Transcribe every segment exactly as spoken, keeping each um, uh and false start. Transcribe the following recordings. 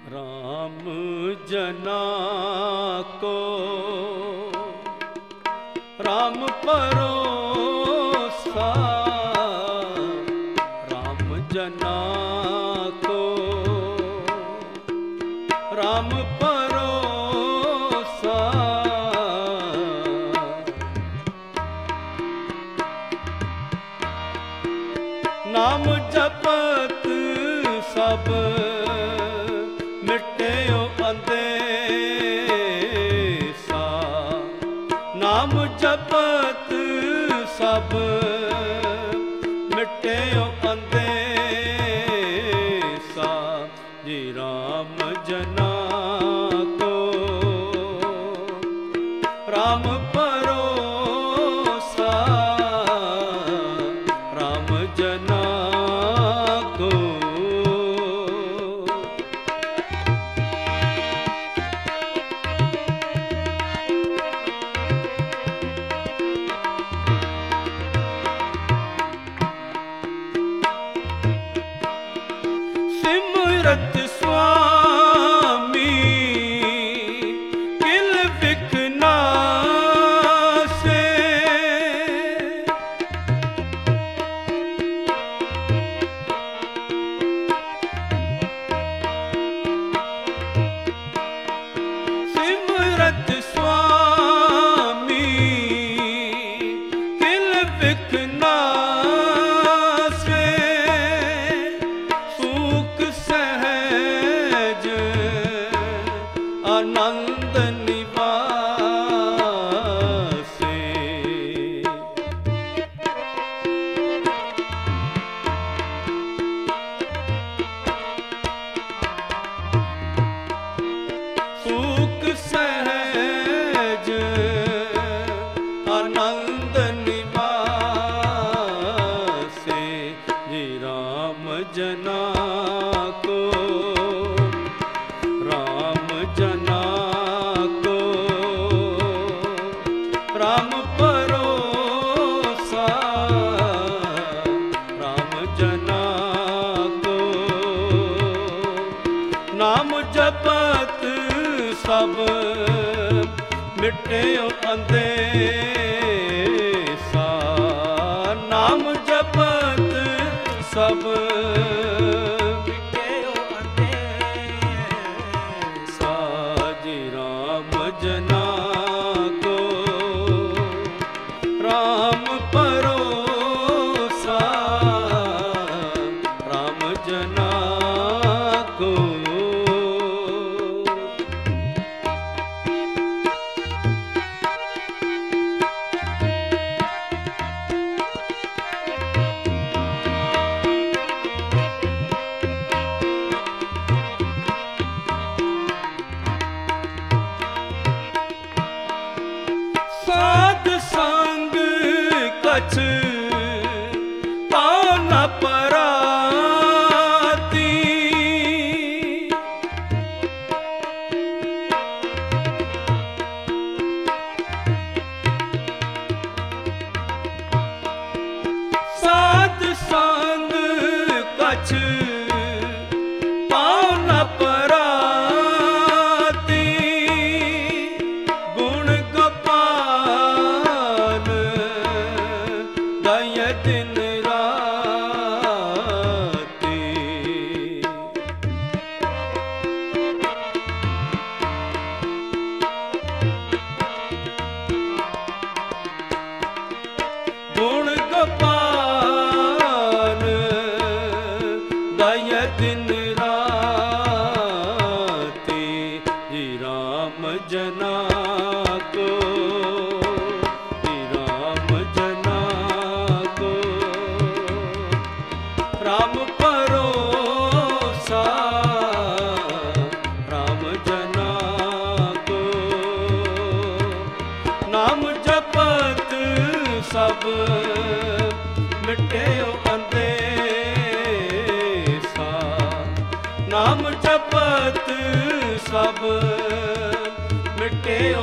राम जना को राम परोसा, राम जना को राम परोसा। नाम जपत सब मिट्यो अंदेसा, नाम जपत सब मिट्यो अंदेसा। जी राम जना को राम परोसा, राम जना को। सिमरत स्वामी किल बिख नासे, सिमरत स्वामी किल बिख नासे। सुख सहज आनंद निवासे, सुख सहज आनंद निवासे। जी राम जना को राम जना को राम परोसा, राम जना को। नाम जपत सब मिट्यो अंदेसा, नाम जपत सब मिट्यो अंदेसा। जी राम जना को राम परोसा, राम जना को। साध संग कछ पाँव न पराती, साध संग कछ पाँव न पराती। गुण गोपाल दय दिन राती, गुण गोपाल दय दिन राती। जी राम जना को जी राम जना को राम परोसा, राम जना को। नाम जपत सब मिट्यो अंदेसा, नाम जपत सब मिट्यो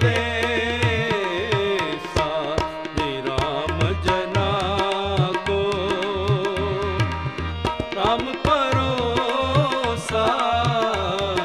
अंदेसा। जी राम जना को राम परोसा,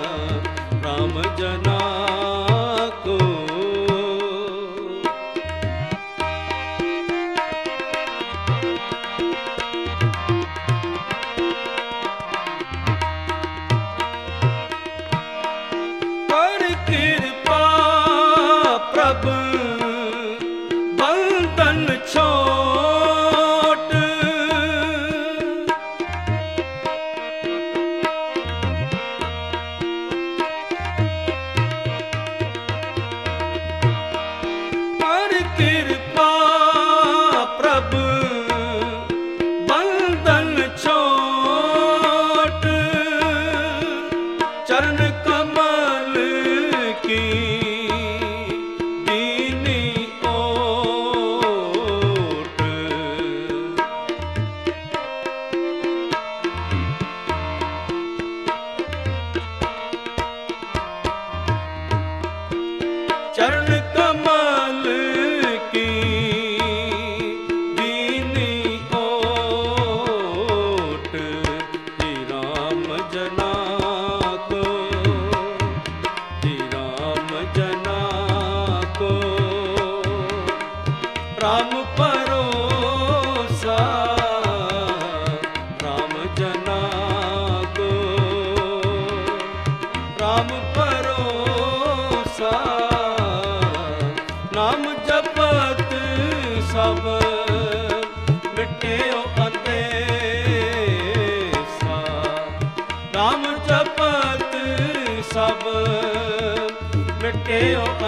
मिटे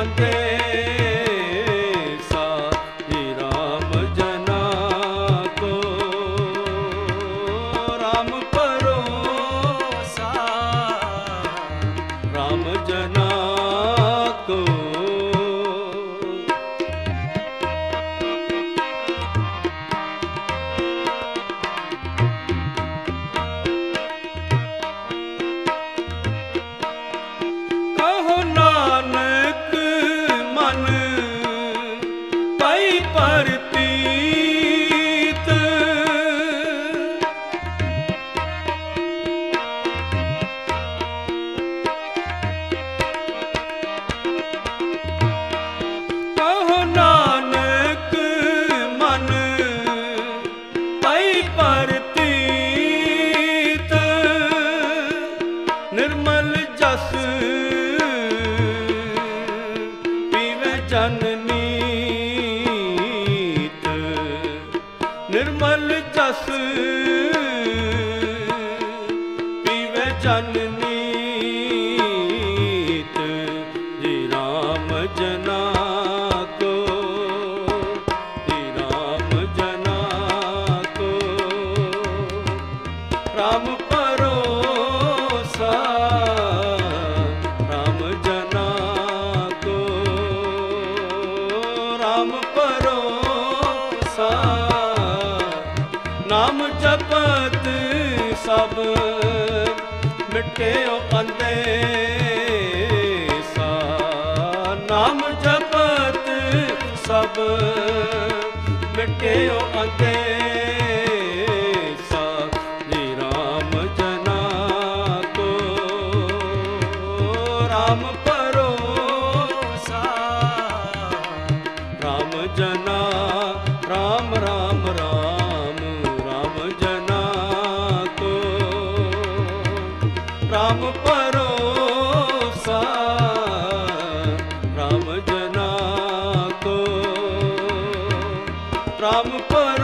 अंदेशा जी राम जना को राम परोसा राम जना को। कहो नानक मन कई परतीत कहो नानक मन कई परतीत निर्मल जस पीवे जननीत निर्मल जस पीवे जननीत जी राम जना को जी राम जना को राम परोसा राम जना को राम परोसा नाम जपत सब मिटे अंदेशा नाम जपत सब मिटे अंदेशा जी राम जना को राम परोसा राम जना राम राम राम राम जना को राम परोसा राम जना को राम पर